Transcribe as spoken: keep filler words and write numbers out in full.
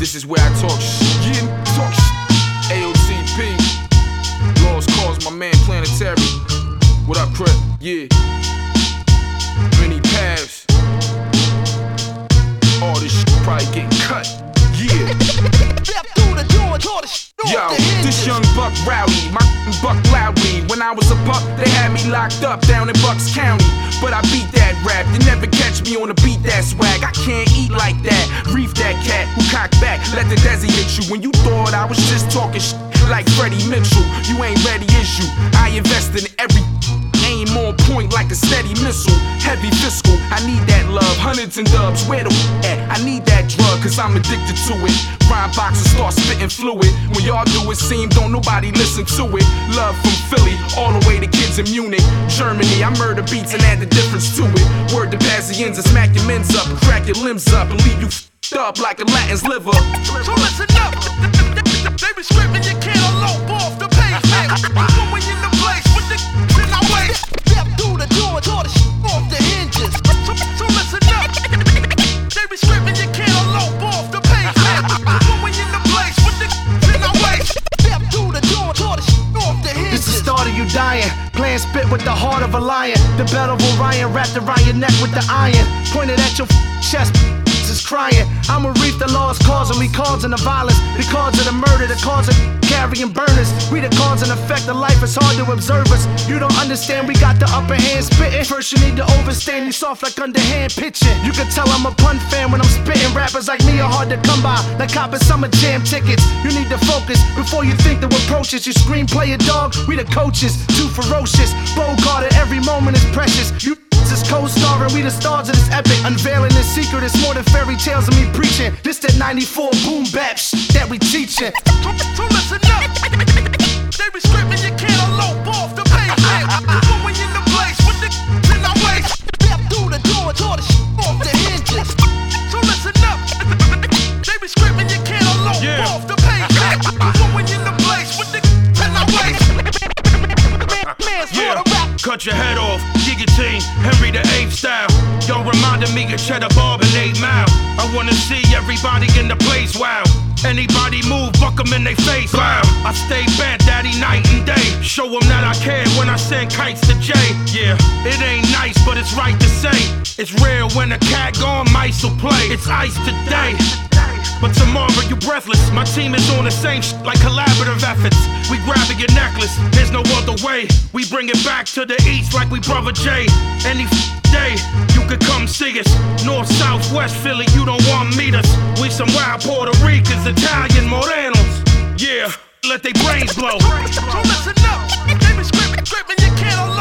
This is where I talk shit. Yeah, talk shit. A O T P. Lost Cause, my man Planetary. What up, Crip? Yeah. Many paths. All this shit probably getting cut. Yeah. Yo, this young buck rowdy, my buck loudly. When I was a pup, they had me locked up down in Bucks County. But I beat that rap, you never catch me on the beat that swag. I can't eat like that, reef that cat who cock back, let the desi hit you. When you thought I was just talking shit like Freddie Mitchell, you ain't ready, is you? I invest in every aim on point like a steady missile. Heavy fiscal, I need that love. Hundreds and dubs, where the at? I need that drug, cause I'm addicted to it. Rhyme boxes start spitting fluid. When y'all do it seem, don't nobody listen to it. Love from Philly, all the way to kids in Munich, Germany. I murder beats and add the difference to it. Word to Bazians and smack your men's up, crack your limbs up, and leave you f***ed up like a Latin's liver. So listen up, they be screaming you can't elope off the pavement. When you in the place with the in our way, step through the door and tore the shit off the hinges. So, so listen up, they be screaming you can't elope off the pavement. When you in the place with the in our way, step through the door and tore the shit off the hinges. It's the start of you dying, playing spit with the heart of a lion. The belt of Orion wrapped around your neck with the iron, pointed at your chest. Is crying. I'ma reap the lost cause, and we causing the violence, the cause of the murder, the cause of carrying burners. We the cause and effect of life, it's hard to observe us. You don't understand, we got the upper hand spitting. First you need to overstand, you soft like underhand pitching. You can tell I'm a pun fan when I'm spitting. Rappers like me are hard to come by, like copping summer jam tickets. You need to focus before you think the approaches. You screenplay a dog, we the coaches, too ferocious. Bogart, every moment is precious. You is co-starring, we the stars of this epic. Unveiling this secret, it's more than fairy tales of me preaching. This that ninety-four boom bap shit that we teaching. So, so listen up, they be screaming you can't elope off the pavement. When you in the place with the in our way, step through the door and tore the shit off the hinges. So listen up, they be screaming you can't elope yeah. off the pavement. When you in the place with the in our way, man's yeah. rap. Cut your head off, guillotine, Henry the eighth style. Y'all reminded me of Cheddar Bob and eight Mile. I wanna see everybody in the place, wow. Anybody move, buck them in they face, wow. I stay bent, daddy, night and day. Show them that I care when I send kites to Jay. Yeah, it ain't nice, but it's right to say. It's real when a cat gone, mice will play. It's ice today, but tomorrow you breathless. My team is on the same sh like collaborative efforts. We grabbing your necklace, there's no other way. We bring it back to the east like we Brother Jay. Any f day, you could come see us. North, south, west Philly, you don't want to meet us. We some wild Puerto Ricans, Italian Morenos. Yeah, let they brains blow. So listen up, they be screaming, screaming, you can't allow.